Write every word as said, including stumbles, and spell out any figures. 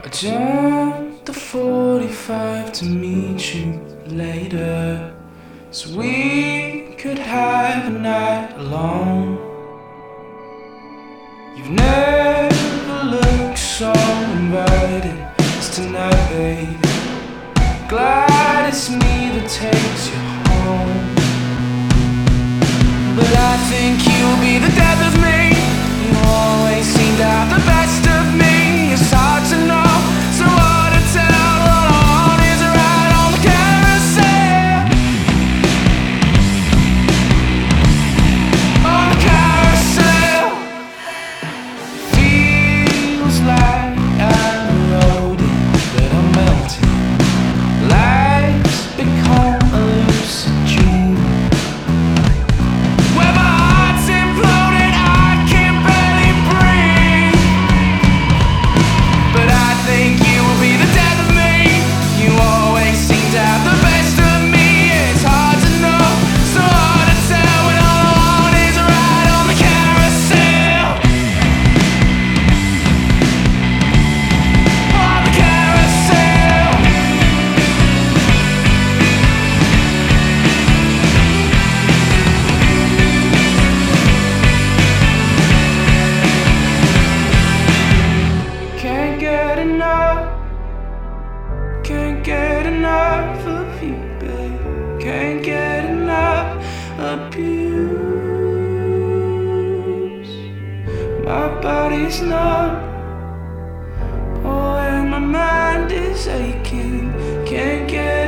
I jumped the forty-five to meet you later, so we could have a night alone. You've never looked so inviting as tonight, baby. Glad it's me that takes you home. But I think you'll be the death of me. You always seem to have the best of me. It's hard to know, so hard to tell. All I want is a ride on the carousel. On the carousel. Feels like I'm eroding, but I'm melting. Life's become a lucid dream. Where my heart's imploding, I can barely breathe. But I think you will be the death of me. You always seem to have the best of me. It's hard to know, so hard to tell, when all I want is a ride on the carousel. On the carousel. Can't get enough, can't get enough of you, babe. Can't get enough abuse. My body's numb, oh, and my mind is aching. Can't get